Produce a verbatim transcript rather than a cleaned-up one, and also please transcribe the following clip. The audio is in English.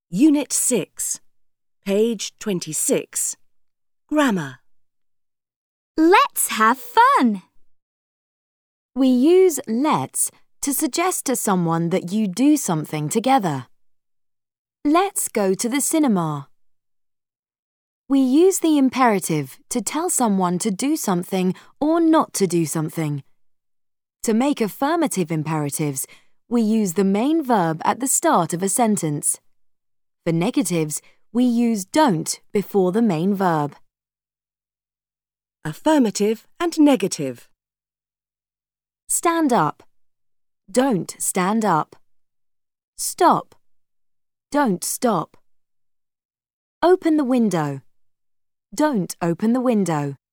Unit six, page twenty-six. Grammar. Let's have fun. We use let's to suggest to someone that you do something together. Let's go to the cinema. We use the imperative to tell someone to do something or not to do something. To make affirmative imperatives, we use the main verb at the start of a sentence. For negatives, we use don't before the main verb. Affirmative and negative. Stand up. Don't stand up. Stop. Don't stop. Open the window. Don't open the window.